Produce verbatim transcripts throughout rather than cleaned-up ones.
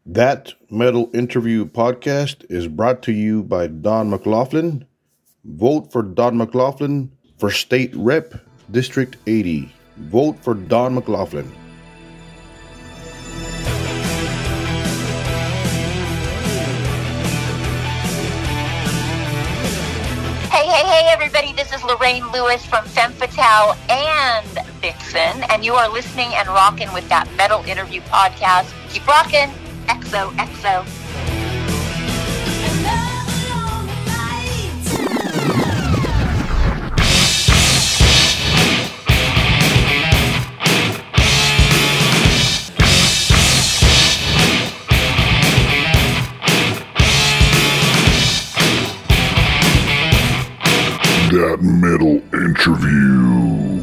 That Metal Interview podcast is brought to you by Don McLaughlin. Vote for Don McLaughlin for State Rep District eighty. Vote for Don McLaughlin. Hey, hey, hey, everybody. This is Lorraine Lewis from Femme Fatale and Vixen, and you are listening and rocking with That Metal Interview podcast. Keep rocking. X O X O. That Metal Interview.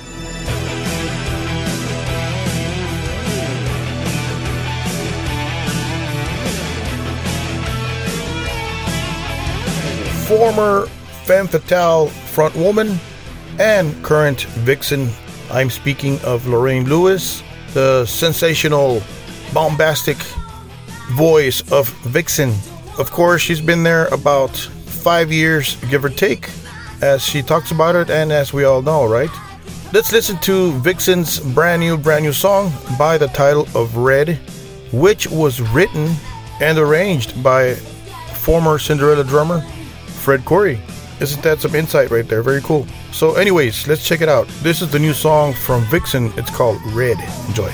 Former Femme Fatale frontwoman and current Vixen. I'm speaking of Lorraine Lewis, the sensational, bombastic voice of Vixen. Of course, she's been there about five years, give or take, as she talks about it and as we all know, right? Let's listen to Vixen's brand new, brand new song by the title of Red, which was written and arranged by former Cinderella drummer Fred Coury. Isn't that some insight right there? Very cool. So anyways, let's check it out. This is the new song from Vixen. It's called Red. Enjoy.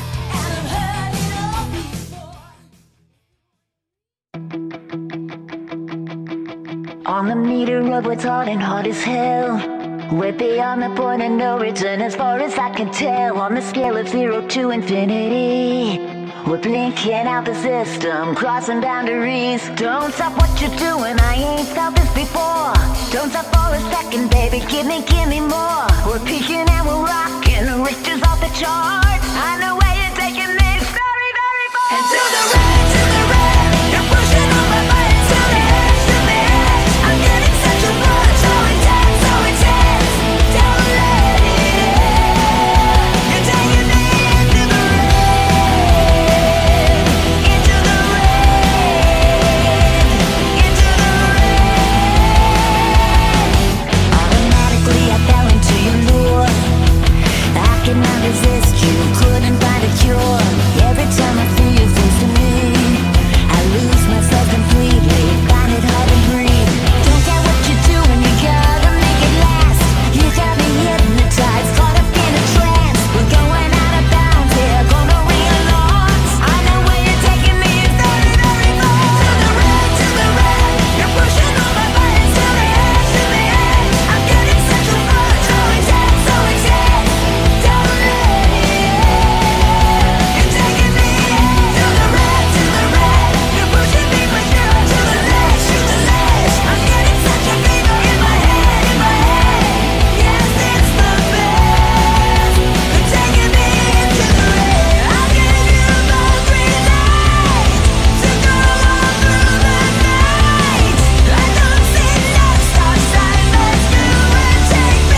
On the meter of what's hard and hard as hell, we're beyond the point of no return as far as I can tell. On the scale of zero to infinity, we're blinking out the system, crossing boundaries. Don't stop what you're doing, I ain't felt this before. Don't stop for a second, baby, give me, give me more. We're peaking and we're rocking, Richter's off the charts. I know where you're taking this very, very far. And to the red, to the red, you're pushing on my buttons to the edge, to the edge. I'm getting such a rush, so intense, so intense. Don't let it end. You're taking me into the red, into the red, into the red. Automatically I fell into your lure. I cannot resist you, couldn't find a cure. Every time I feel you close to me, I lose myself completely, find it hard to breathe. Don't care what you're doing, you gotta make it last. You got me hypnotized, caught up in a trance. We're going out of bounds here, gonna relaunch. I know where you're taking me, it's very, very far. To the red, to the red, you're pushing all my buttons to the edge, to the edge. I'm getting such a rush, so intense, so intense. Don't let it end. You're taking me to the red, to the red. You're pushing me for sure to the ledge, to the ledge. I'm getting such a fever in my head, in my head. Yes, it's the best. You're taking me into the red. I'll give you those green lights to go on through the night. I don't see no stop sign, let's do it, take me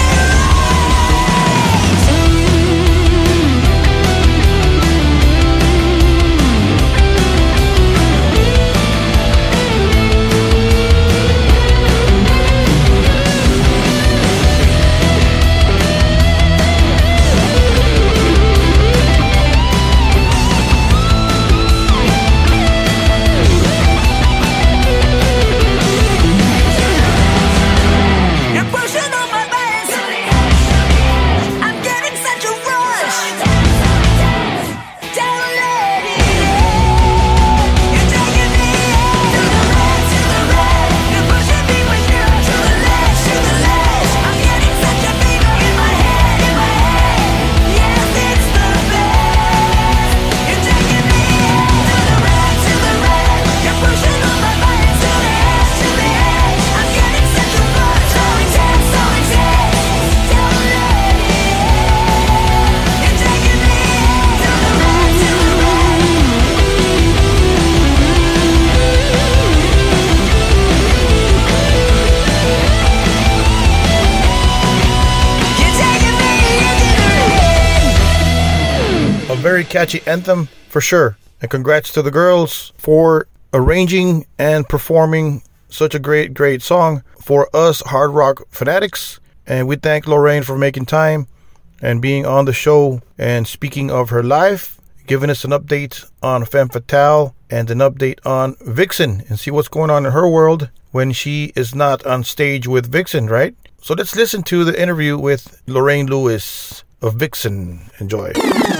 You're pushing on my buttons to the edge. I'm getting such a rush. Don't let it end. You're taking me to the red, to the red. You're pushing me with you to the ledge, to the ledge. I'm getting such a fever in my head, in my head. Yes, it's the best. You're taking me to the red, to the red. You're pushing on my buttons to the edge, to the edge. I'm getting such a rush, so intense, so intense. Don't let it end. You're taking me to the red, to the red. You're taking me into the red. A very catchy anthem for sure. And congrats to the girls for arranging and performing such a great, great song for us hard rock fanatics. And we thank Lorraine for making time and being on the show and speaking of her life, giving us an update on Femme Fatale and an update on Vixen and see what's going on in her world when she is not on stage with Vixen, right? So let's listen to the interview with Lorraine Lewis of Vixen. Enjoy.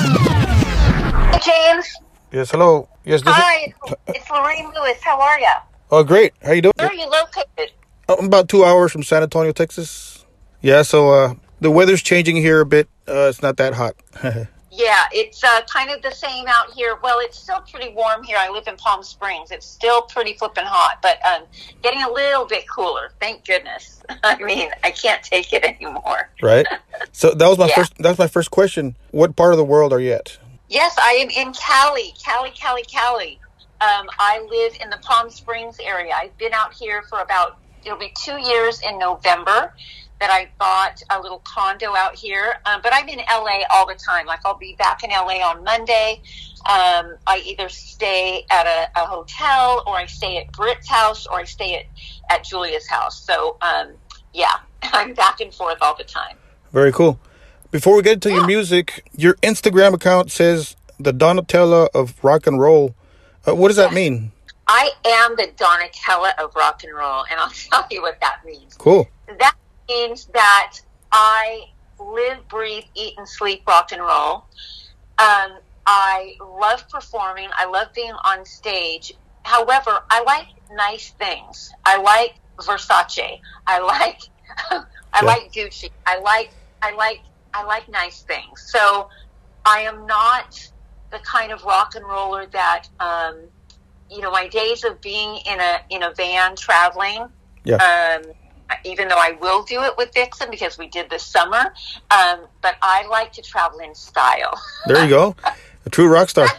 Hey, James. Yes, hello. Yes, this Hi, is... it's Lorraine Lewis. How are ya? Oh, great. How you doing? Where are you located? I'm about two hours from San Antonio, Texas. Yeah, so uh, the weather's changing here a bit. Uh, it's not that hot. Yeah, it's uh, kind of the same out here. Well, it's still pretty warm here. I live in Palm Springs. It's still pretty flippin' hot, but um, getting a little bit cooler. Thank goodness. I mean, I can't take it anymore. Right. So that was my Yeah. first. That was my first question. What part of the world are you at? Yes, I am in Cali, Cali, Cali, Cali. Um, I live in the Palm Springs area. I've been out here for about, it'll be two years in November that I bought a little condo out here. Um, but I'm in L A all the time. Like, I'll be back in L A on Monday. Um, I either stay at a, a hotel, or I stay at Britt's house, or I stay at, at Julia's house. So, um, yeah, I'm back and forth all the time. Very cool. Before we get into your Yeah. music, your Instagram account says the Donatella of rock and roll. Uh, what does that mean? I am the Donatella of rock and roll, and I'll tell you what that means. Cool. That means that I live, breathe, eat, and sleep rock and roll. Um, I love performing. I love being on stage. However, I like nice things. I like Versace. I like I Yeah. like Gucci. I like I like I like nice things. So I am not the kind of rock and roller that um, you know, my days of being in a in a van traveling. Yeah. Um, even though I will do it with Vixen because we did this summer, um, but I like to travel in style. There you go. A true rock star.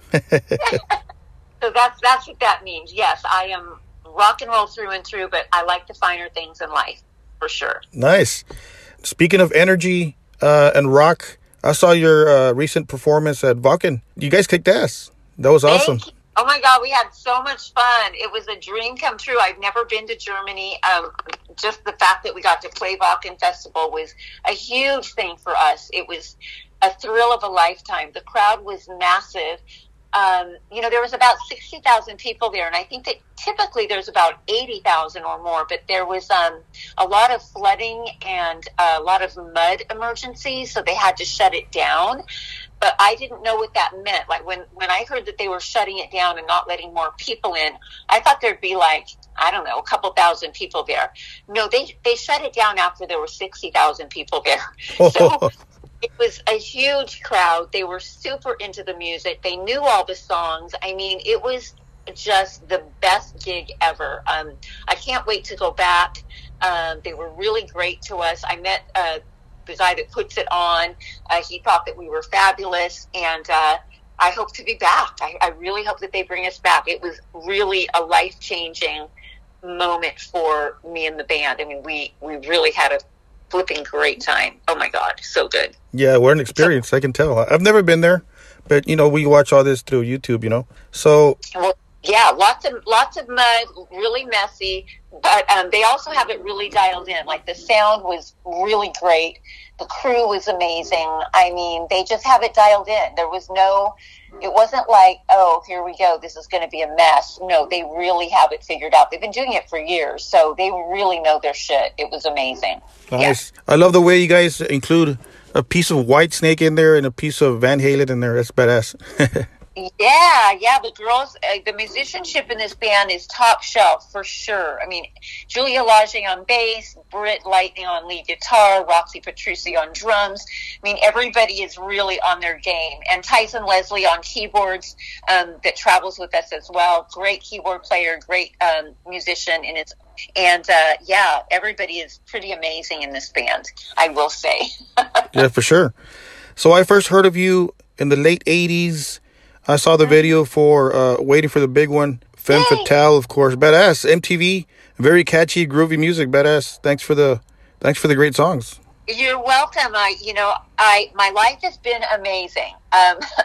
So that's that's what that means. Yes, I am rock and roll through and through, but I like the finer things in life, for sure. Nice. Speaking of energy uh, and rock, I saw your uh, recent performance at Wacken. You guys kicked ass. That was awesome. Thank you. Oh my God, we had so much fun. It was a dream come true. I've never been to Germany. Um, just the fact that we got to play Wacken Festival was a huge thing for us. It was a thrill of a lifetime. The crowd was massive. Um, you know, there was about sixty thousand people there, and I think that typically there's about eighty thousand or more, but there was um, a lot of flooding and a lot of mud emergencies, so they had to shut it down. But I didn't know what that meant. Like, when, when I heard that they were shutting it down and not letting more people in, I thought there'd be like, I don't know, a couple thousand people there. No, they, they shut it down after there were sixty thousand people there. So it was a huge crowd. They were super into the music. They knew all the songs. I mean, it was just the best gig ever. Um, I can't wait to go back. Um, they were really great to us. I met uh, the guy that puts it on. Uh, he thought that we were fabulous, and uh, I hope to be back. I, I really hope that they bring us back. It was really a life-changing moment for me and the band. I mean, we, we really had a flipping great time. Oh my God, so good. Yeah, what an experience. I can tell. I've never been there, but, you know, we watch all this through YouTube, you know. So, Well, yeah, lots of lots of mud, really messy, but um, they also have it really dialed in. Like, the sound was really great. The crew was amazing. I mean, they just have it dialed in. There was no, it wasn't like, oh, here we go, this is going to be a mess. No, they really have it figured out. They've been doing it for years, so they really know their shit. It was amazing. nice. I love the way you guys include a piece of Whitesnake in there and a piece of Van Halen in there. That's badass. Yeah, yeah, the girls, uh, the musicianship in this band is top shelf for sure. I mean, Julia Lage on bass, Britt Lightning on lead guitar, Roxy Petrucci on drums. I mean, everybody is really on their game. And Tyson Leslie on keyboards, um, that travels with us as well. Great keyboard player, great um, musician, and it's and uh, yeah, everybody is pretty amazing in this band, I will say. Yeah, for sure. So I first heard of you in the late eighties. I saw the video for uh, Waiting for the Big One. Femme Yay. Fatale, of course. Badass. M T V. Very catchy, groovy music. Badass. Thanks for the thanks for the great songs. You're welcome. I, you know, I my life has been amazing. Um,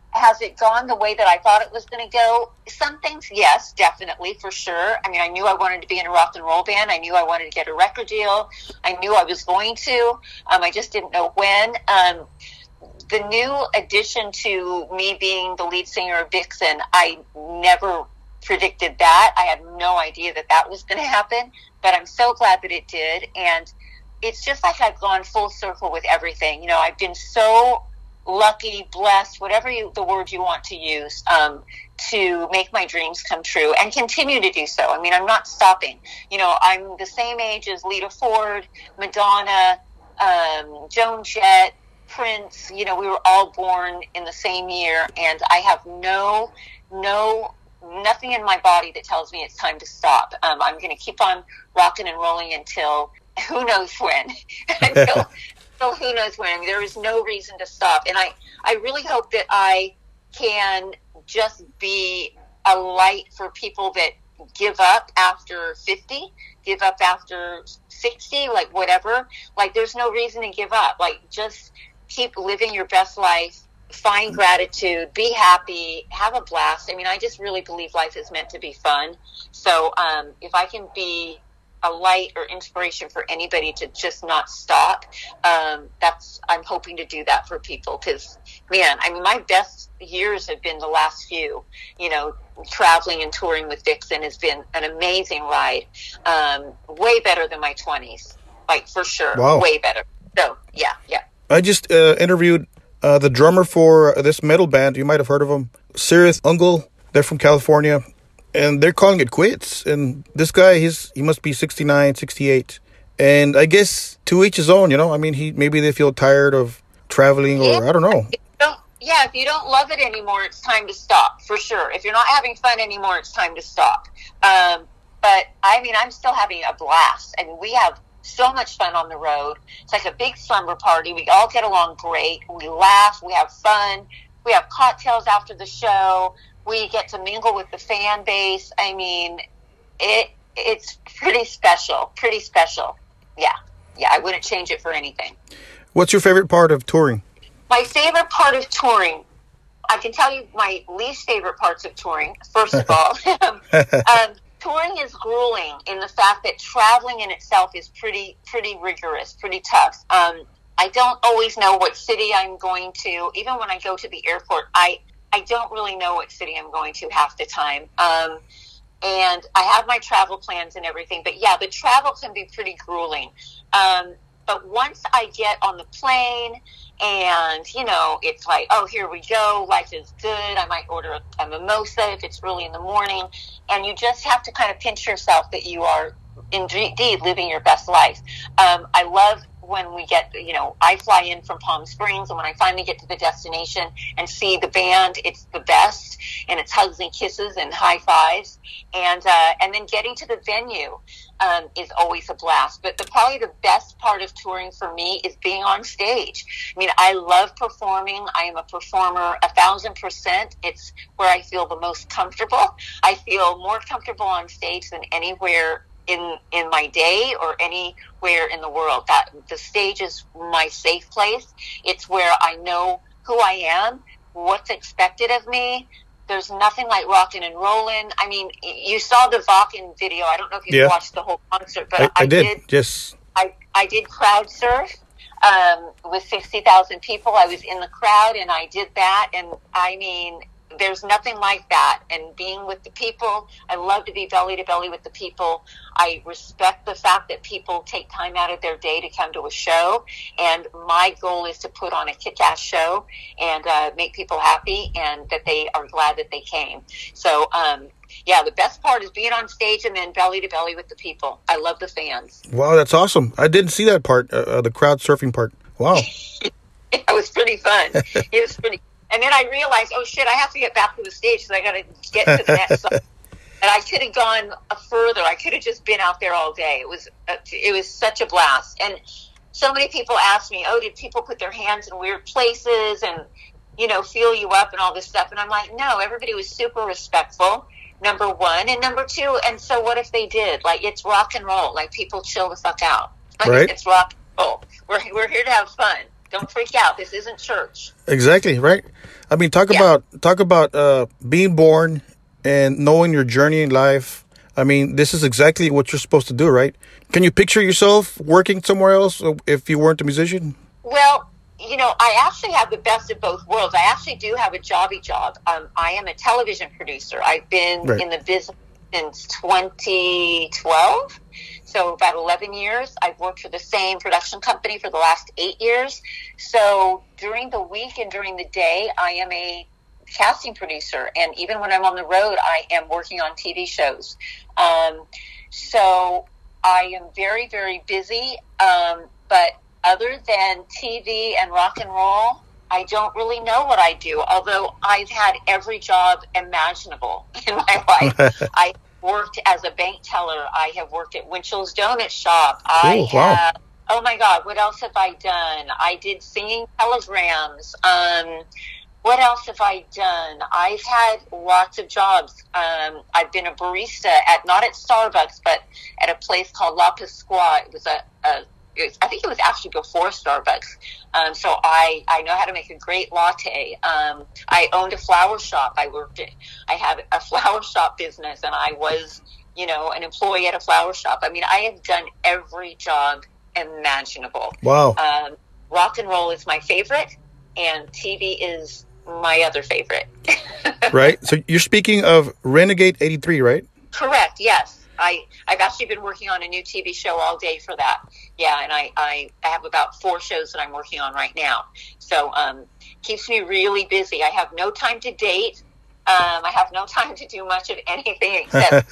has it gone the way that I thought it was going to go? Some things, yes, definitely, for sure. I mean, I knew I wanted to be in a rock and roll band. I knew I wanted to get a record deal. I knew I was going to. Um, I just didn't know when. Um, the new addition to me being the lead singer of Vixen, I never predicted that. I had no idea that that was going to happen, but I'm so glad that it did. And it's just like I've gone full circle with everything. You know, I've been so lucky, blessed, whatever you, the word you want to use, um, to make my dreams come true and continue to do so. I mean, I'm not stopping. You know, I'm the same age as Lita Ford, Madonna, um, Joan Jett, Prince. You know, we were all born in the same year, and I have no, no, nothing in my body that tells me it's time to stop. Um, I'm going to keep on rocking and rolling until who knows when. until, until who knows when. I mean, there is no reason to stop. And I, I really hope that I can just be a light for people that give up after fifty, give up after sixty, like whatever. Like, there's no reason to give up. Like, just keep living your best life. Find gratitude, be happy, have a blast. I mean, I just really believe life is meant to be fun. So um, if I can be a light or inspiration for anybody to just not stop, um, that's, I'm hoping to do that for people. Because, man, I mean, my best years have been the last few. You know, traveling and touring with Vixen has been an amazing ride. Um, way better than my twenties, like, for sure. Wow. Way better. So, yeah, yeah. I just uh, interviewed Uh, the drummer for this metal band. You might have heard of them, Cirith Ungol. They're from California, and they're calling it quits. And this guy, he's he must be sixty-nine, sixty-eight. And I guess to each his own, you know. I mean, he maybe they feel tired of traveling, or yeah. I don't know. If you don't, yeah, if you don't love it anymore, it's time to stop, for sure. If you're not having fun anymore, it's time to stop. Um, but, I mean, I'm still having a blast. I mean, we have so much fun on the road. It's like a big slumber party. We all get along great. We laugh. We have fun. We have cocktails after the show. We get to mingle with the fan base. I mean, it it's pretty special. Pretty special. Yeah. Yeah, I wouldn't change it for anything. What's your favorite part of touring? My favorite part of touring, I can tell you my least favorite parts of touring, first of all. um, touring is grueling in the fact that traveling in itself is pretty pretty rigorous, pretty tough. Um, I don't always know what city I'm going to. Even when I go to the airport, I, I don't really know what city I'm going to half the time. Um, and I have my travel plans and everything. But, yeah, the travel can be pretty grueling. Um, but once I get on the plane and, you know, it's like, oh, here we go, life is good. I might order a, a mimosa if it's really in the morning. And you just have to kind of pinch yourself that you are indeed living your best life. Um, I love when we get, you know, I fly in from Palm Springs, and when I finally get to the destination and see the band, it's the best. And it's hugs and kisses and high fives. And, uh, and then getting to the venue um, is always a blast. But the, probably the best part of touring for me is being on stage. I mean, I love performing. I am a performer a thousand percent. It's where I feel the most comfortable. I feel more comfortable on stage than anywhere in in my day or anywhere in the world. That the stage is my safe place. It's where I know who I am, what's expected of me. There's nothing like rocking and rolling. I mean, you saw the Vakken video. I don't know if you Yeah. watched the whole concert, but I, I, I did. did. Yes. I, I did crowd surf um, with sixty thousand people. I was in the crowd and I did that. And I mean, there's nothing like that. And being with the people, I love to be belly to belly with the people. I respect the fact that people take time out of their day to come to a show. And my goal is to put on a kick-ass show and uh, make people happy and that they are glad that they came. So, um, yeah, the best part is being on stage and then belly to belly with the people. I love the fans. Wow, that's awesome. I didn't see that part, uh, uh, the crowd surfing part. Wow. It was pretty fun. It was pretty. And then I realized, oh shit, I have to get back to the stage because I got to get to the next song. And I could have gone further. I could have just been out there all day. It was uh, it was such a blast. And so many people ask me, oh, did people put their hands in weird places and, you know, feel you up and all this stuff? And I'm like, no, everybody was super respectful, number one. And number two, and so what if they did? Like, it's rock and roll. Like, people chill the fuck out. Like, Right. It's rock and roll. We're, we're here to have fun. Don't freak out. This isn't church. Exactly, right? I mean, talk Yeah. about talk about uh, being born and knowing your journey in life. I mean, this is exactly what you're supposed to do, right? Can you picture yourself working somewhere else if you weren't a musician? Well, you know, I actually have the best of both worlds. I actually do have a jobby job. Um, I am a television producer. I've been Right. in the business since twenty twelve. So about eleven years. I've worked for the same production company for the last eight years. So during the week and during the day, I am a casting producer. And even when I'm on the road, I am working on T V shows. Um, so I am very, very busy. Um, but other than T V and rock and roll, I don't really know what I do, although I've had every job imaginable in my life. I worked as a bank teller. I have worked at Winchell's Donut Shop. I Cool, wow. have, oh my God, what else have I done? I did singing telegrams. Um, what else have I done? I've had lots of jobs. Um, I've been a barista at, not at Starbucks, but at a place called La Pasqua. It was a, a it was, I think it was actually before Starbucks. Um, so I, I know how to make a great latte. Um, I owned a flower shop. I worked at, I have a flower shop business, and I was, you know, an employee at a flower shop. I mean, I have done every job imaginable. Wow. Um, rock and roll is my favorite, and T V is my other favorite. Right? So you're speaking of Renegade eighty-three, right? Correct. Yes. I, I've actually been working on a new T V show all day for that. Yeah, and I, I, I have about four shows that I'm working on right now. So um, keeps me really busy. I have no time to date. Um, I have no time to do much of anything except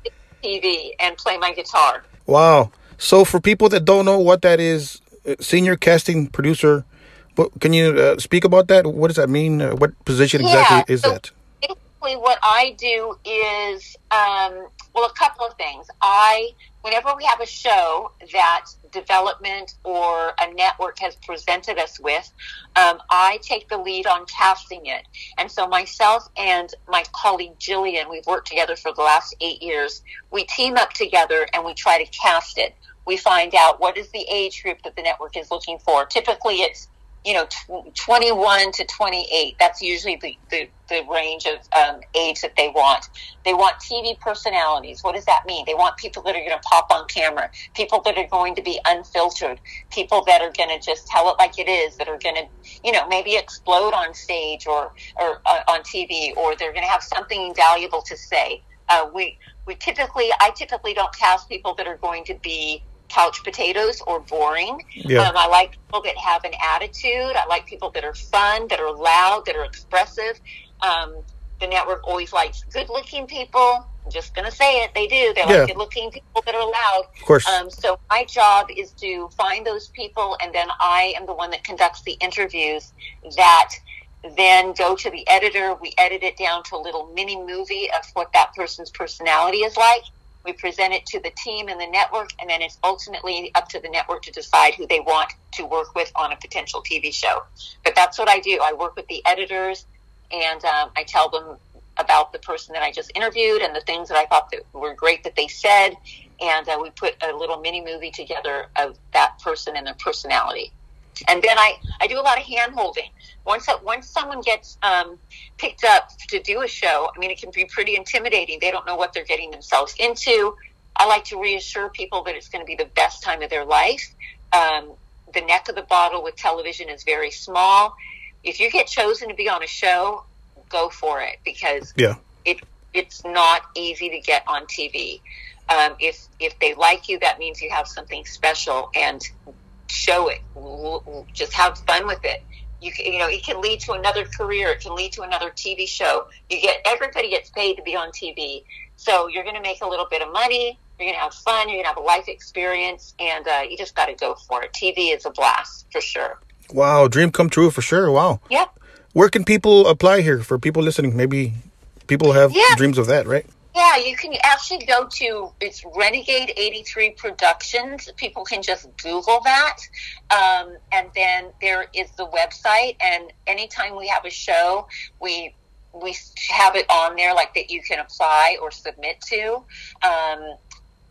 T V and play my guitar. Wow. So for people that don't know what that is, uh, senior casting producer, what, can you uh, speak about that? What does that mean? Uh, what position exactly Yeah, is so that? Basically, what I do is, um, well, a couple of things. I, whenever we have a show that development or a network has presented us with, um, I take the lead on casting it. And so myself and my colleague Jillian, we've worked together for the last eight years. We team up together and we try to cast it. We find out what is the age group that the network is looking for. Typically, it's you know, twenty-one to twenty-eight. That's usually the, the, the range of um, age that they want. They want T V personalities. What does that mean? They want people that are going to pop on camera, people that are going to be unfiltered, people that are going to just tell it like it is, that are going to, you know, maybe explode on stage or, or uh, on T V, or they're going to have something valuable to say. Uh, we, we typically, I typically don't cast people that are going to be couch potatoes or boring. Yeah. Um, I like people that have an attitude. I like people that are fun, that are loud, that are expressive. Um, the network always likes good-looking people. I'm just going to say it. They do. They Yeah. like good-looking people that are loud. Of course. Um, so my job is to find those people, and then I am the one that conducts the interviews that then go to the editor. We edit it down to a little mini movie of what that person's personality is like. We present it to the team and the network, and then it's ultimately up to the network to decide who they want to work with on a potential T V show. But that's what I do. I work with the editors, and um, I tell them about the person that I just interviewed and the things that I thought that were great that they said, and uh, we put a little mini movie together of that person and their personality. And then I, I do a lot of hand-holding. Once once someone gets um, picked up to do a show, I mean, it can be pretty intimidating. They don't know what they're getting themselves into. I like to reassure people that it's going to be the best time of their life. Um, the neck of the bottle with television is very small. If you get chosen to be on a show, go for it, because Yeah. it it's not easy to get on T V. Um, if if they like you, that means you have something special, and show it. Just have fun with it. You can, you know, it can lead to another career. It can lead to another T V show. You get everybody gets paid to be on T V, so you're going to make a little bit of money. You're going to have fun. You're going to have a life experience, and uh, you just got to go for it. T V is a blast for sure. Wow. Dream come true for sure. Wow. Yep. Where can people apply here for people listening? Maybe people have Yeah. dreams of that, right? Yeah, you can actually go to, it's Renegade eighty-three Productions. People can just Google that. Um, and then there is the website. And anytime we have a show, we we have it on there like that you can apply or submit to. Um,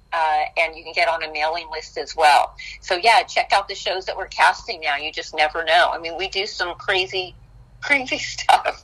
uh, and you can get on a mailing list as well. So yeah, check out the shows that we're casting now. You just never know. I mean, we do some crazy, crazy stuff.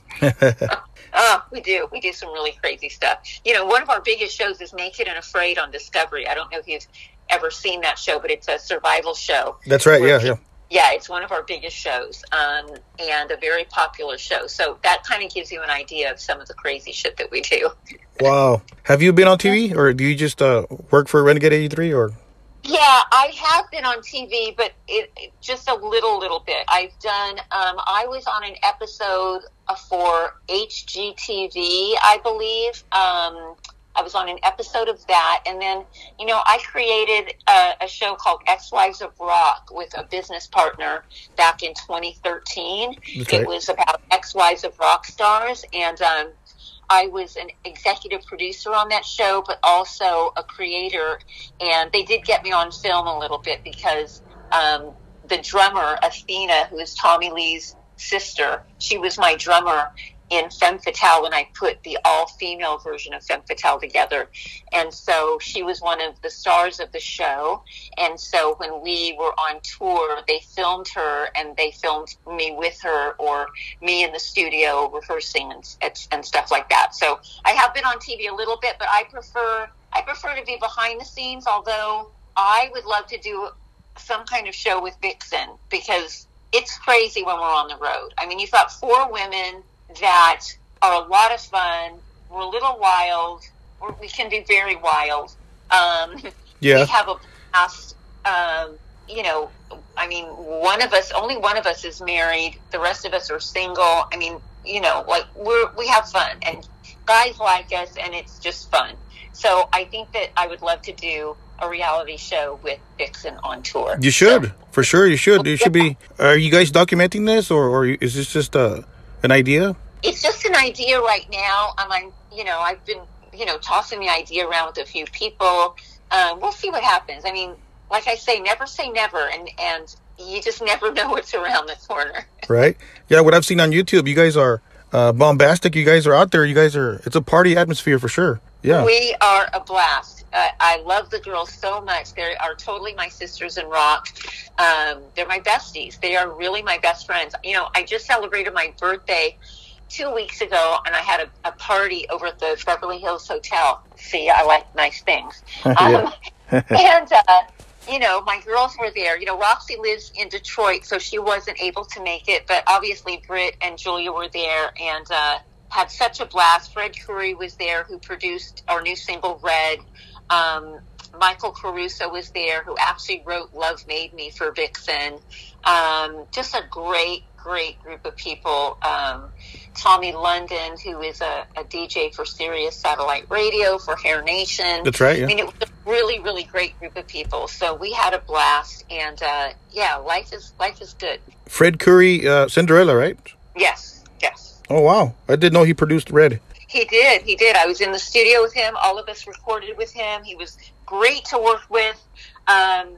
uh, we do. We do some really crazy stuff. You know, one of our biggest shows is Naked and Afraid on Discovery. I don't know if you've ever seen that show, but it's a survival show. That's right. Yeah, yeah. Yeah, it's one of our biggest shows, um, and a very popular show. So that kind of gives you an idea of some of the crazy shit that we do. Wow. Have you been on T V, or do you just uh, work for Renegade eighty-three, or? Yeah, I have been on T V, but it, it just a little, little bit. I've done, um, I was on an episode for H G T V, I believe. Um, I was on an episode of that. And then, you know, I created a, a show called Ex-Wives of Rock with a business partner back in twenty thirteen. Okay. It was about ex-wives of rock stars. And um, I was an executive producer on that show, but also a creator. And they did get me on film a little bit because um, the drummer, Athena, who is Tommy Lee's sister, she was my drummer in Femme Fatale when I put the all-female version of Femme Fatale together. And so she was one of the stars of the show. And so when we were on tour, they filmed her, and they filmed me with her, or me in the studio rehearsing and, and stuff like that. So I have been on T V a little bit, but I prefer I prefer to be behind the scenes, although I would love to do some kind of show with Vixen, because it's crazy when we're on the road. I mean, you've got four women that are a lot of fun. We're a little wild. We're, we can be very wild. Um, yeah. We have a blast. Um, you know, I mean, one of us, only one of us is married. The rest of us are single. I mean, you know, like we're, we have fun, and guys like us, and it's just fun. So I think that I would love to do a reality show with Vixen on tour. You should, so, for sure. You should. You should be. Are you guys documenting this, or, or is this just a an idea? It's just an idea right now. Um, I'm, you know, I've been, you know, tossing the idea around with a few people. Um, we'll see what happens. I mean, like I say, never say never, and and you just never know what's around the corner. Right? Yeah. What I've seen on YouTube, you guys are uh, bombastic. You guys are out there. You guys are. It's a party atmosphere for sure. Yeah. We are a blast. Uh, I love the girls so much. They are totally my sisters in rock. Um, they're my besties. They are really my best friends. You know, I just celebrated my birthday two weeks ago, and I had a, a party over at the Beverly Hills Hotel. See, I like nice things. Um, and, uh, you know, my girls were there. You know, Roxy lives in Detroit, so she wasn't able to make it. But obviously, Britt and Julia were there, and uh, had such a blast. Fred Curry was there, who produced our new single, Red. Um, Michael Caruso was there, who actually wrote Love Made Me for Vixen. Um, just a great, great group of people. Um, Tommy London, who is a, a D J for Sirius Satellite Radio, for Hair Nation. That's right, yeah. I mean, it was a really, really great group of people. So we had a blast, and uh, yeah, life is life is good. Fred Curry, uh, Cinderella, right? Yes, yes. Oh, wow. I didn't know he produced Red. He did. He did. I was in the studio with him. All of us recorded with him. He was great to work with. Um,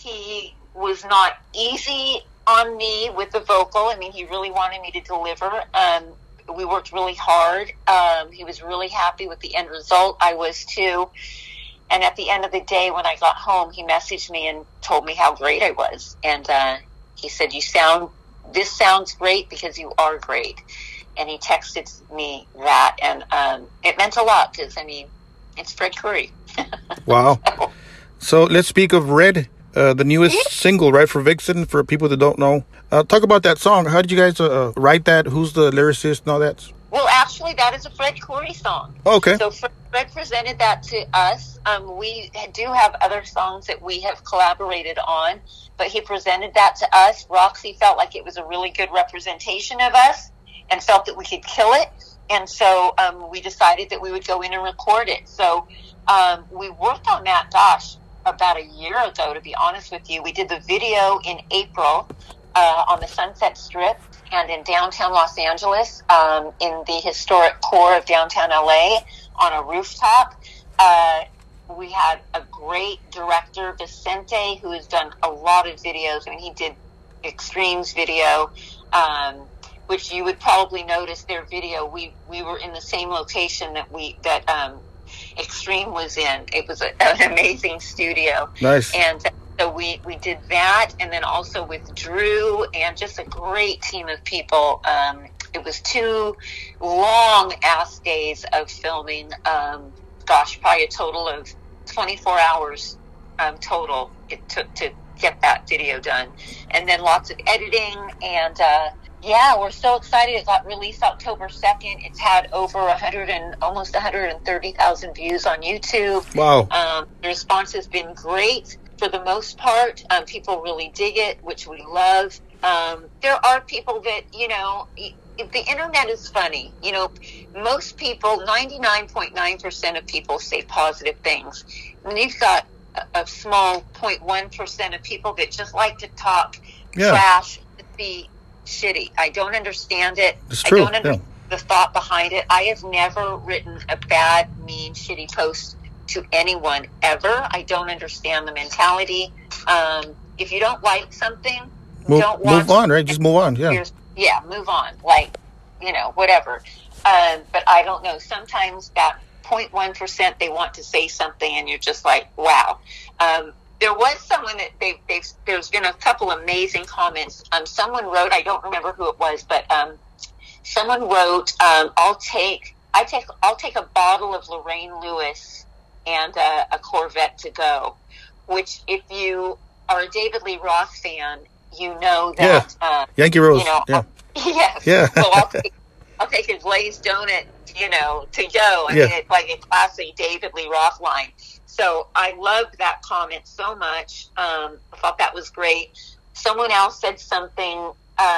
he was not easy on me with the vocal. I mean, he really wanted me to deliver. Um, we worked really hard. Um, he was really happy with the end result. I was too. And at the end of the day, when I got home, he messaged me and told me how great I was. And uh, he said, "You sound, this sounds great because you are great." And he texted me that, and um, it meant a lot because, I mean, it's Fred Curry. Wow. So, so let's speak of Red, uh, the newest yeah. single, right, for Vixen, for people that don't know. Uh, talk about that song. How did you guys uh, write that? Who's the lyricist and all that? well, actually, that is a Fred Curry song. Oh, okay. So Fred, Fred presented that to us. Um, we do have other songs that we have collaborated on, but he presented that to us. Roxy felt like it was a really good representation of us, and felt that we could kill it. And so um, we decided that we would go in and record it. So um, we worked on that, gosh, about a year ago, to be honest with you. We did the video in April uh, on the Sunset Strip and in downtown Los Angeles, um, in the historic core of downtown L A on a rooftop. Uh, we had a great director, Vicente, who has done a lot of videos. I mean, he did Extremes video, um, which you would probably notice their video. We we were in the same location that we that um, Extreme was in. It was a, an amazing studio. Nice. And so we, we did that, and then also with Drew and just a great team of people. Um, it was two long-ass days of filming. Um, gosh, probably a total of twenty-four hours um, total it took to get that video done. And then lots of editing, and uh, yeah, we're so excited. It got released October second. It's had over one hundred and almost one hundred thirty thousand views on YouTube. Wow. Um, the response has been great for the most part. Um, people really dig it, which we love. Um, there are people that, you know, the internet is funny. You know, most people, ninety-nine point nine percent of people say positive things. And you've got a, a small zero point one percent of people that just like to talk Yeah. trash, be shitty. I don't understand it. It's true, I don't understand yeah. the thought behind it. I have never written a bad, mean, shitty post to anyone ever. I don't understand the mentality. Um, if you don't like something, Move, don't watch move on, right? Just move on. Yeah. Here's- yeah, move on. Like, you know, whatever. Um, but I don't know. Sometimes that zero point one percent, they want to say something and you're just like, wow. Um, there was someone that they, they've, there's been a couple amazing comments. Um, someone wrote, I don't remember who it was, but um, someone wrote, um, I'll take, I take, I'll take a bottle of Lorraine Lewis and uh, a Corvette to go. Which, if you are a David Lee Roth fan, you know that. Yeah. Uh, Yankee Rose. You know, yeah. yes. Yeah. So I'll take, I'll take a glazed donut, you know, to go. I Yeah. mean, it's like a classic David Lee Roth line. So I loved that comment so much. Um, I thought that was great. Someone else said something um,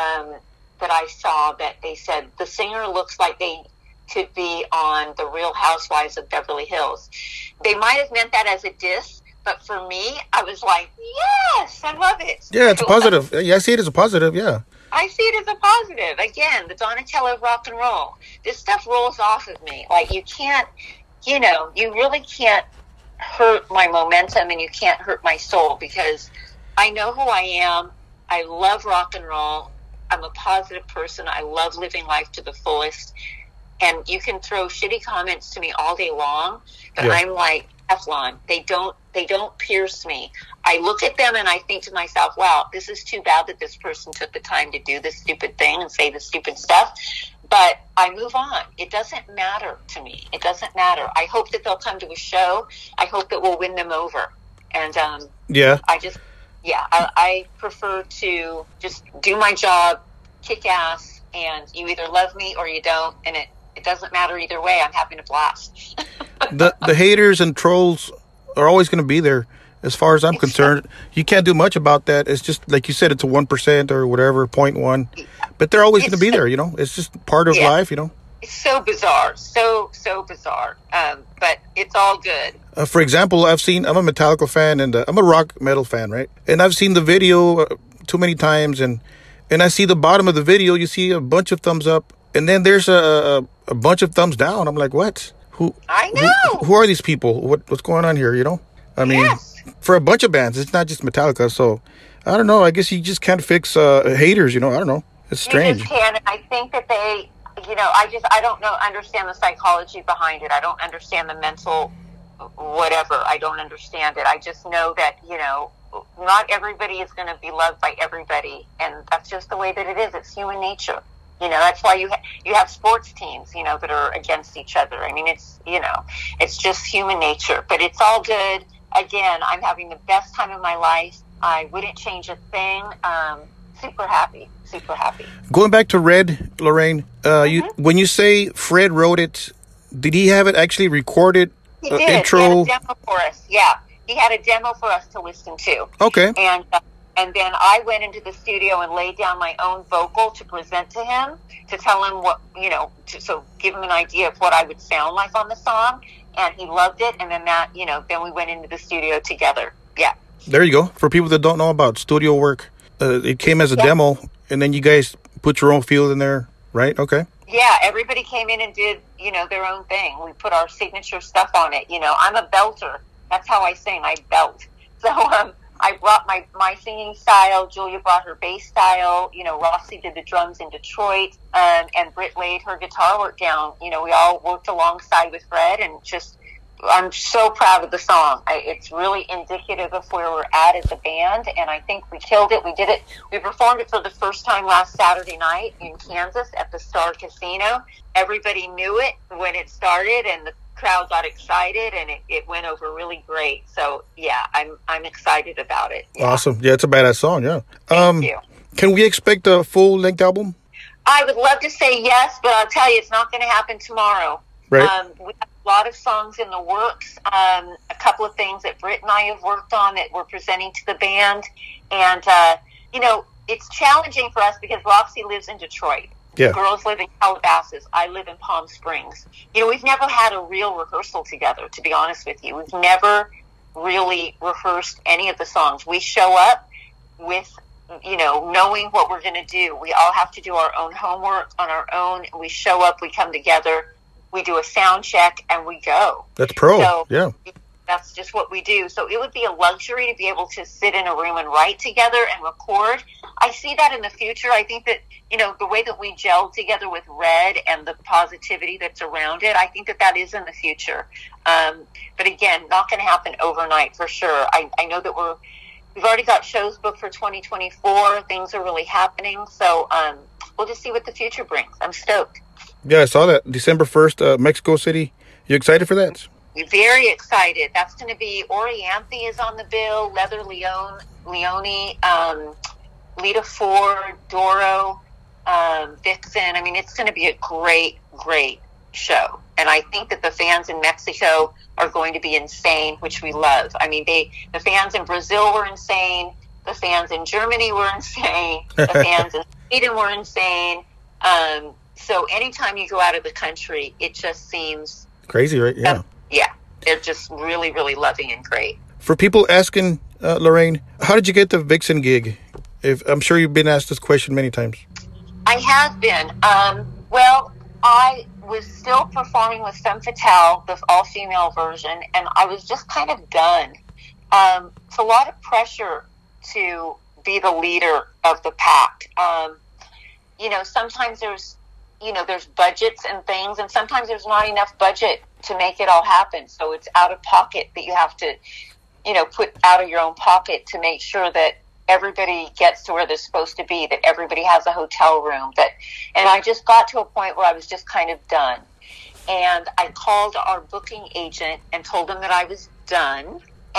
that I saw that they said, the singer looks like they could be on The Real Housewives of Beverly Hills. They might have meant that as a diss, but for me, I was like, yes, I love it. Yeah, it's So, positive. Yeah, I see it as a positive. Yeah. I see it as a positive. Again, the Donatello of rock and roll. This stuff rolls off of me. Like, you can't, you know, you really can't hurt my momentum and you can't hurt my soul because I know who I am. I love rock and roll. I'm a positive person. I love living life to the fullest. And you can throw shitty comments to me all day long, but Yeah. I'm like Teflon. They don't, they don't pierce me. I look at them and I think to myself, wow, this is too bad that this person took the time to do this stupid thing and say this stupid stuff. But I move on. It doesn't matter to me. It doesn't matter. I hope that they'll come to a show. I hope that we'll win them over. And um, Yeah. I just, yeah, I, I prefer to just do my job, kick ass, and you either love me or you don't. And it, it doesn't matter either way. I'm having a blast. the the haters and trolls are always going to be there. As far as I'm concerned, you can't do much about that. It's just like you said, it's a one percent or whatever, point one. But they're always going to be there. You know, it's just part of Yeah. life. You know. It's so bizarre, so, so bizarre. Um, but it's all good. Uh, for example, I've seen. I'm a Metallica fan and uh, I'm a rock metal fan, right? And I've seen the video uh, too many times, and and I see the bottom of the video. You see a bunch of thumbs up, and then there's a a, a bunch of thumbs down. I'm like, what? Who? I Who, know. who are these people? What what's going on here? You know. I mean, Yes. for a bunch of bands, it's not just Metallica. So I don't know. I guess you just can't fix uh, haters. You know. I don't know. It's strange. You just can. I think that they, you know, I just, I don't know, understand the psychology behind it. I don't understand the mental whatever. I don't understand it. I just know that, you know, not everybody is going to be loved by everybody. And that's just the way that it is. It's human nature. You know, that's why you ha- you have sports teams, you know, that are against each other. I mean, it's, you know, it's just human nature. But it's all good. Again, I'm having the best time of my life. I wouldn't change a thing. Um, super happy. Super happy. Going back to Red, Lorraine, uh, you when you say Fred wrote it, did he have it actually recorded? He uh, did. intro. He had a demo for us. Yeah, he had a demo for us to listen to. Okay. And uh, and then I went into the studio and laid down my own vocal to present to him, to tell him what, you know, to, so give him an idea of what I would sound like on the song. And he loved it. And then that, you know, then we went into the studio together. Yeah. There you go. For people that don't know about studio work, uh, it came as a Yeah. demo, and then you guys put your own feel in there, right? Okay. Yeah, everybody came in and did, you know, their own thing. We put our signature stuff on it. You know, I'm a belter. That's how I sing. I belt. So um, I brought my, my singing style. Julia brought her bass style. You know, Rossi did the drums in Detroit. Um, and Britt laid her guitar work down. You know, we all worked alongside with Fred and just I'm so proud of the song. I, it's really indicative of where we're at as a band, and I think we killed it. We did it. We performed it for the first time last Saturday night in Kansas at the Star Casino. Everybody knew it when it started, and the crowd got excited, and it, it went over really great. So yeah, I'm I'm excited about it. Yeah. Awesome. Yeah, it's a badass song. Yeah. Thank Um, you. can we expect a full length album? I would love to say yes, but I'll tell you, it's not going to happen tomorrow. Right. Um, we have a lot of songs in the works. Um, a couple of things that Britt and I have worked on that we're presenting to the band. And, uh, you know, it's challenging for us because Roxy lives in Detroit. Yeah. Girls live in Calabasas. I live in Palm Springs. You know, we've never had a real rehearsal together, to be honest with you. We've never really rehearsed any of the songs. We show up with, you know, knowing what we're going to do. We all have to do our own homework on our own. We show up, we come together, we do a sound check, and we go. That's pro. So, yeah. That's just what we do. So it would be a luxury to be able to sit in a room and write together and record. I see that in the future. I think that, you know, the way that we gel together with Red and the positivity that's around it, I think that that is in the future. Um, but again, not going to happen overnight for sure. I, I know that we're, we've already got shows booked for twenty twenty-four. Things are really happening. So um, we'll just see what the future brings. I'm stoked. Yeah, I saw that. December first, uh, Mexico City. You excited for that? Very excited. That's going to be Orianthe is on the bill, Leather Leone, Leone, um, Lita Ford, Doro, um, Vixen. I mean, it's going to be a great, great show. And I think that the fans in Mexico are going to be insane, which we love. I mean, they the fans in Brazil were insane. The fans in Germany were insane. The fans in Sweden were insane. Um, so anytime you go out of the country, it just seems crazy, right? Yeah. Um, yeah, they're just really, really loving and great. For people asking, uh, Lorraine, how did you get the Vixen gig? If I'm sure you've been asked this question many times. I have been. Um, well, I was still performing with Femme Fatale, the all-female version, and I was just kind of done. Um, it's a lot of pressure to be the leader of the pack. Um, you know, sometimes there's, you know, there's budgets and things, and sometimes there's not enough budget to make it all happen. So it's out of pocket that you have to, you know, put out of your own pocket to make sure that everybody gets to where they're supposed to be, that everybody has a hotel room. That, and I just got to a point where I was just kind of done. And I called our booking agent and told him that I was done.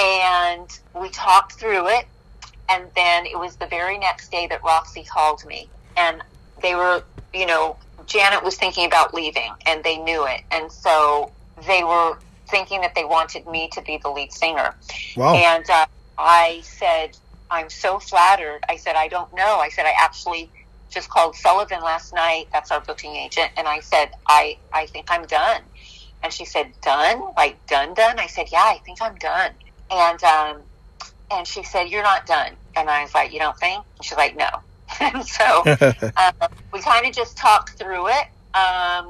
And we talked through it. And then it was the very next day that Roxy called me. And they were, you know, Janet was thinking about leaving, and they knew it. And so they were thinking that they wanted me to be the lead singer. Wow. And uh, I said, I'm so flattered. I said, I don't know. I said, I actually just called Sullivan last night. That's our booking agent. And I said, I, I think I'm done. And she said, done? Like done, done? I said, yeah, I think I'm done. And, um, and she said, you're not done. And I was like, you don't think? And she's like, no. And so uh, we kind of just talked through it. Um,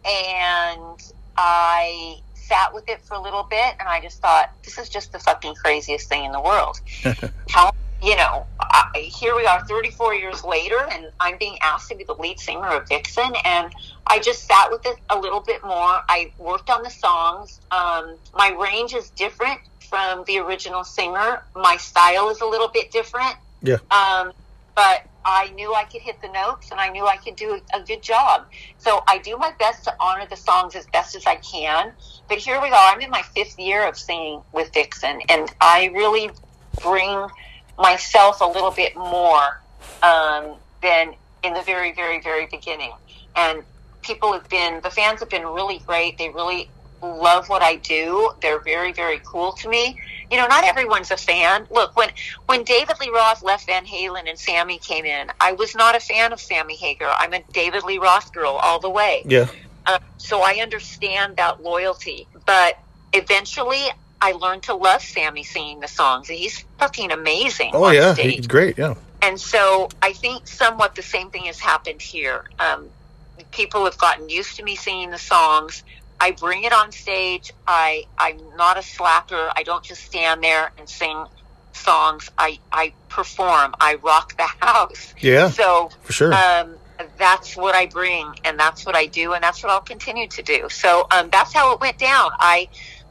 and I sat with it for a little bit, and I just thought, this is just the fucking craziest thing in the world. How, you know, I, here we are thirty-four years later, and I'm being asked to be the lead singer of Vixen, and I just sat with it a little bit more. I worked on the songs. Um, my range is different from the original singer. My style is a little bit different. Yeah. Um, but I knew I could hit the notes, and I knew I could do a good job. So I do my best to honor the songs as best as I can. But here we are. I'm in my fifth year of singing with Vixen, and I really bring myself a little bit more um, than in the very, very, very beginning. And people have been, the fans have been really great. They really love what I do. They're very, very cool to me. You know, not everyone's a fan. Look, when when David Lee Roth left Van Halen and Sammy came in, I was not a fan of Sammy Hagar. I'm a David Lee Roth girl all the way. Yeah. Uh, so I understand that loyalty. But eventually, I learned to love Sammy singing the songs. He's fucking amazing. Oh, on yeah. stage. He's great, yeah. And so I think somewhat the same thing has happened here. Um, people have gotten used to me singing the songs. I bring it on stage. I, I'm not a slacker. I don't just stand there and sing songs. I, I perform. I rock the house. Yeah, so for sure. Um, that's what I bring, and that's what I do, and that's what I'll continue to do. So um, that's how it went down. I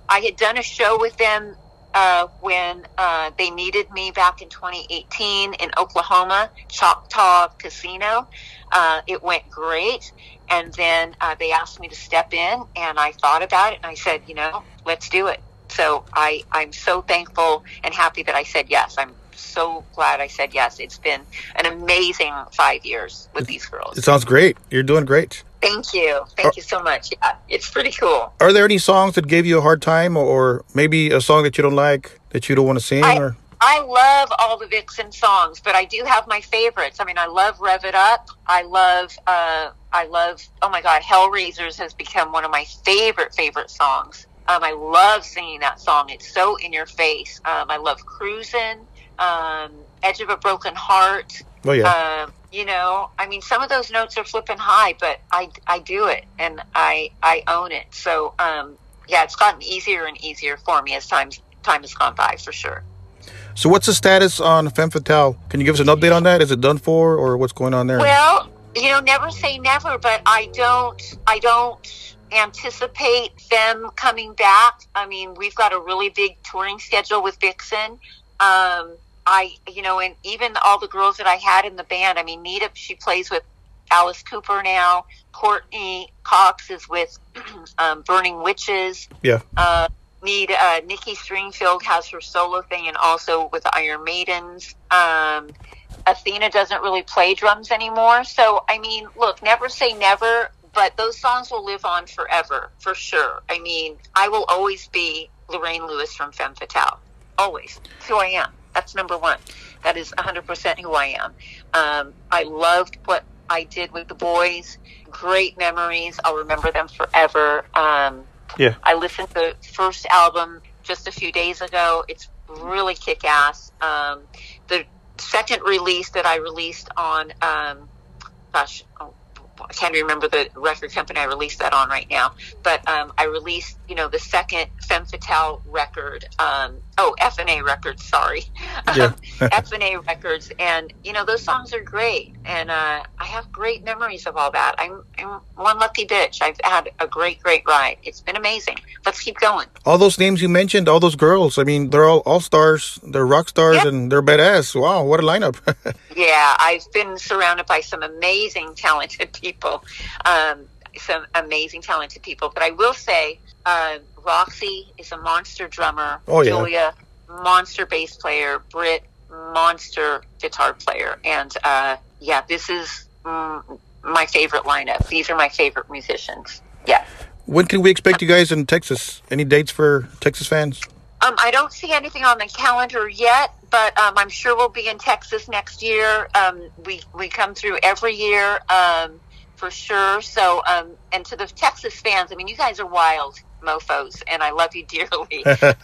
I had done a show with them uh, when uh, they needed me back in twenty eighteen in Oklahoma, Choctaw Casino. Uh, it went great. And then uh, they asked me to step in, and I thought about it, and I said, you know, let's do it. So I, I'm so thankful and happy that I said yes. I'm so glad I said yes. It's been an amazing five years with these girls. It sounds great. You're doing great. Thank you. Thank are, you so much. Yeah, it's pretty cool. Are there any songs that gave you a hard time, or, or maybe a song that you don't like, that you don't want to sing? I, or? I love all the Vixen songs, but I do have my favorites. I mean, I love Rev It Up. I love, uh, I love, oh my God, Hellraisers has become one of my favorite, favorite songs. Um, I love singing that song. It's so in your face. Um, I love Cruisin', um, Edge of a Broken Heart. Oh, yeah. Um, you know, I mean, some of those notes are flipping high, but I, I do it, and I, I own it. So, um, yeah, it's gotten easier and easier for me as time, time has gone by, for sure. So what's the status on Femme Fatale? Can you give us an update on that? Is it done for, or what's going on there? Well, you know, never say never, but I don't, I don't anticipate them coming back. I mean, we've got a really big touring schedule with Vixen. Um, I, you know, and even all the girls that I had in the band, I mean, Nita, she plays with Alice Cooper now. Courtney Cox is with um, Burning Witches. Yeah. Uh, Need uh, Nikki Stringfield has her solo thing, and also with the Iron Maidens. Um, Athena doesn't really play drums anymore. So, I mean, look, never say never, but those songs will live on forever, for sure. I mean, I will always be Lorraine Lewis from Femme Fatale. Always. It's who I am. That's number one. That is one hundred percent who I am. Um, I loved what I did with the boys. Great memories. I'll remember them forever. Um, Yeah. I listened to the first album just a few days ago. It's really kick-ass. Um, the second release that I released on, um, gosh, oh, I can't remember the record company I released that on right now. But um, I released, you know, the second Femme Fatale record. Um, oh, F and A Records, sorry. Yeah. F and A Records. And, you know, those songs are great. And uh, I have great memories of all that. I'm, I'm one lucky bitch. I've had a great, great ride. It's been amazing. Let's keep going. All those names you mentioned, all those girls, I mean, they're all all-stars. They're rock stars, Yep. and they're badass. Wow, what a lineup. Yeah, I've been surrounded by some amazing, talented people. Um, some amazing, talented people. But I will say, uh, Roxy is a monster drummer. Oh, yeah. Julia, monster bass player. Britt, monster guitar player. And, uh, yeah, this is mm, my favorite lineup. These are my favorite musicians. Yeah. When can we expect you guys in Texas? Any dates for Texas fans? Um, I don't see anything on the calendar yet, but um, I'm sure we'll be in Texas next year. Um, we we come through every year, um, for sure. So, um, and to the Texas fans, I mean, you guys are wild mofos, and I love you dearly.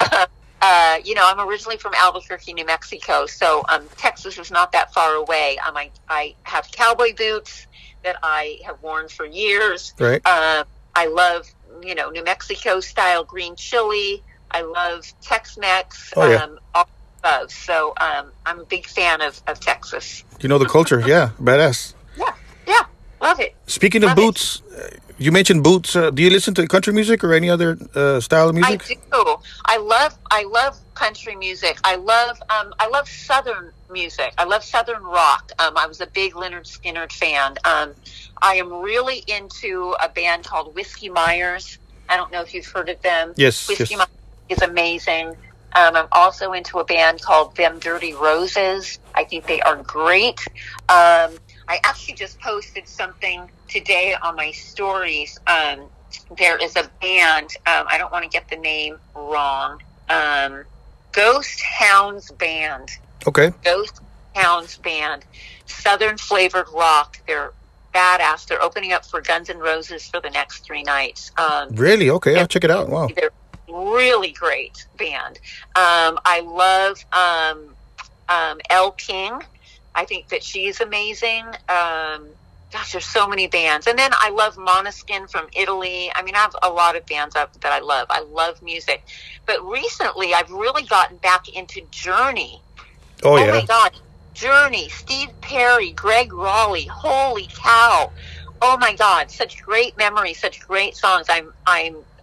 uh, you know, I'm originally from Albuquerque, New Mexico, so um, Texas is not that far away. Um, I I have cowboy boots that I have worn for years. Right. Uh, I love, you know, New Mexico style green chili. I love Tex-Mex, Oh, yeah. um, all above. So um, I'm a big fan of, of Texas. You know the culture. Yeah, badass. Yeah, yeah, love it. Speaking of Love it. boots, uh, you mentioned boots. Uh, do you listen to country music or any other uh, style of I music? do. I love, I love country music. I love, um, I love Southern music. I love Southern rock. Um, I was a big Leonard Skinner fan. Um, I am really into a band called Whiskey Myers. I don't know if you've heard of them. Yes, Whiskey yes. Myers is amazing. Um, I'm also into a band called Them Dirty Roses. I think they are great. Um, I actually just posted something today on my stories. Um, there is a band, um, I don't want to get the name wrong, um, Ghost Hounds Band. Okay. Ghost Hounds Band. Southern flavored rock. They're badass. They're opening up for Guns N' Roses for the next three nights. Um, Really? Okay, I'll check it out. Wow. they're really great band. Um, I love um, um, Elle King. I think that she's amazing. Um, gosh, there's so many bands. And then I love Måneskin from Italy. I mean, I have a lot of bands up that I love. I love music. But recently, I've really gotten back into Journey. Oh, Oh yeah. my God. Journey, Steve Perry, Greg Raleigh. Holy cow. Oh my God. Such great memories, such great songs. I'm, I'm,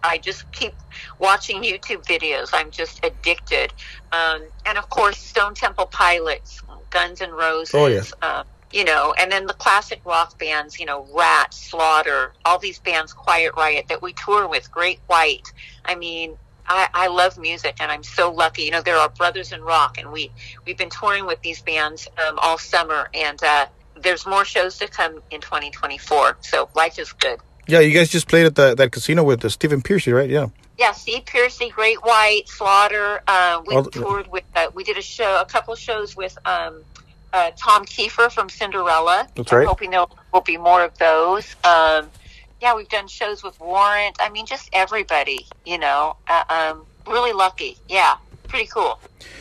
I just keep watching YouTube videos. I'm just addicted. Um, and of course, Stone Temple Pilots, Guns N' Roses. Oh, yeah. Um, you know, and then the classic rock bands, you know, Rat, Slaughter, all these bands, Quiet Riot, that we tour with, Great White. I mean, I, I love music, and I'm so lucky. You know, they're our brothers in rock, and we, we've been touring with these bands um, all summer, and uh, there's more shows to come in twenty twenty-four, so life is good. Yeah, you guys just played at the, that casino with uh, Stephen Piercy, right? Yeah. Yeah, Steve Piercy, Great White, Slaughter. Uh, we All- toured with, uh, we did a show, a couple shows with um, uh, Tom Kiefer from Cinderella. That's right. I'm hoping there will be more of those. Um, yeah, we've done shows with Warrant. I mean, just everybody, you know. Uh, um, really lucky. Yeah, pretty cool.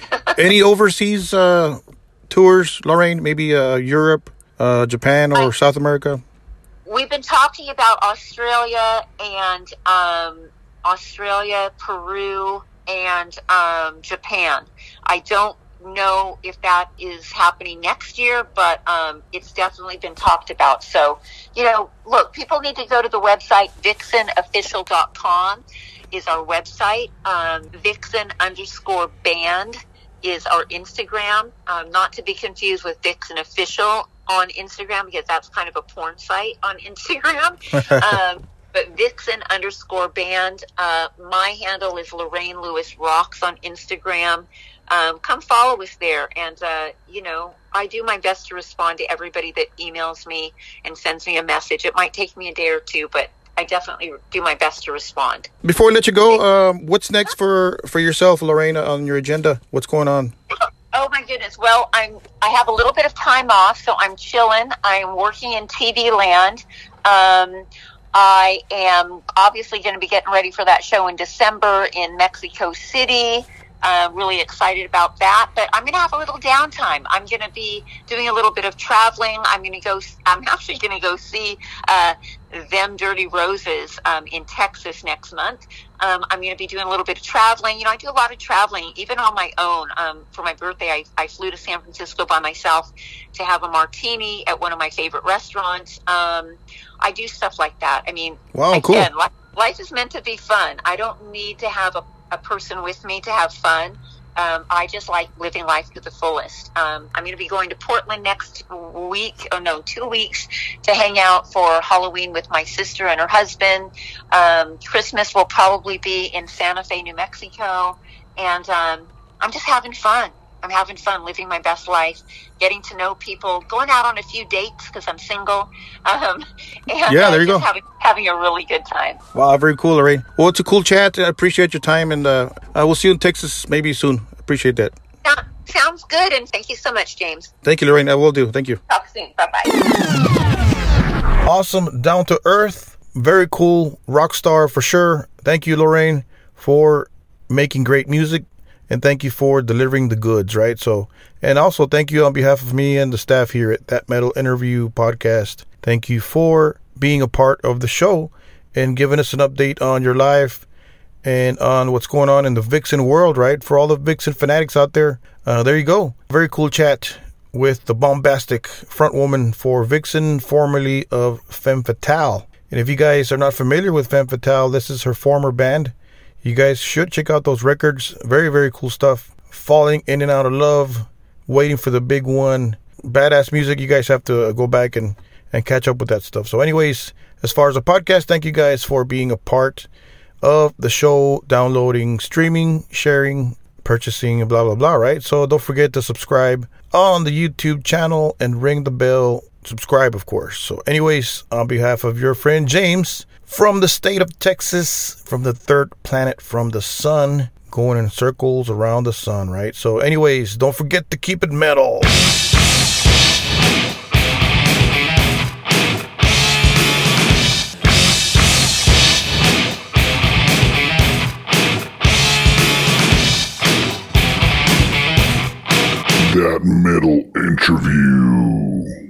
Any overseas uh, tours, Lorraine? Maybe uh, Europe, uh, Japan, or I- South America? We've been talking about Australia and um, Australia, Peru, and um, Japan. I don't know if that is happening next year, but um, it's definitely been talked about. So, you know, look, people need to go to the website vixen official dot com is our website. Um, Vixen underscore band is our Instagram, um, not to be confused with Vixen Official on Instagram, because that's kind of a porn site on Instagram. um, but Vixen underscore band. Uh, my handle is Lorraine Lewis Rocks on Instagram. Um, come follow us there. And, uh, you know, I do my best to respond to everybody that emails me and sends me a message. It might take me a day or two, but I definitely do my best to respond. Before we let you go, um, what's next for, for yourself, Lorraine, on your agenda? What's going on? Oh my goodness. Well, I'm, I have a little bit of time off, so I'm chilling. I'm working in T V land. Um, I am obviously going to be getting ready for that show in December in Mexico City. Uh, really excited about that, but I'm going to have a little downtime. I'm going to be doing a little bit of traveling. I'm going to go, I'm actually going to go see, uh, Them Dirty Roses, um, in Texas next month. Um, I'm going to be doing a little bit of traveling. You know, I do a lot of traveling, even on my own. Um, for my birthday, I, I flew to San Francisco by myself to have a martini at one of my favorite restaurants. Um, I do stuff like that. I mean, Wow, again, cool. life, life is meant to be fun. I don't need to have a a person with me to have fun. Um, I just like living life to the fullest. Um, I'm going to be going to Portland next week, oh no, two weeks to hang out for Halloween with my sister and her husband. Um, Christmas will probably be in Santa Fe, New Mexico. And um, I'm just having fun. I'm having fun living my best life, getting to know people, going out on a few dates because I'm single. Um, and, Yeah, there you uh, go. just Having, having a really good time. Wow, very cool, Lorraine. Well, it's a cool chat. I appreciate your time, and uh, uh, we'll see you in Texas maybe soon. Appreciate that. Yeah, sounds good, and thank you so much, James. Thank you, Lorraine. I will do. Thank you. Talk soon. Bye-bye. Awesome, down to earth, very cool rock star for sure. Thank you, Lorraine, for making great music, and thank you for delivering the goods, right? So, and also thank you on behalf of me and the staff here at That Metal Interview Podcast. Thank you for being a part of the show and giving us an update on your life and on what's going on in the Vixen world, right? For all the Vixen fanatics out there, uh, there you go. Very cool chat with the bombastic front woman for Vixen, formerly of Femme Fatale. And if you guys are not familiar with Femme Fatale, this is her former band. You guys should check out those records. Very, very cool stuff. Falling in and out of love, waiting for the big one. Badass music. You guys have to go back and, and catch up with that stuff. So anyways, as far as the podcast, thank you guys for being a part of the show, downloading, streaming, sharing, purchasing, blah, blah, blah, right? So don't forget to subscribe on the YouTube channel and ring the bell. Subscribe, of course. So anyways, on behalf of your friend James from the state of Texas, from the third planet from the sun, going in circles around the sun, right? So anyways, don't forget to keep it metal. That Metal Interview.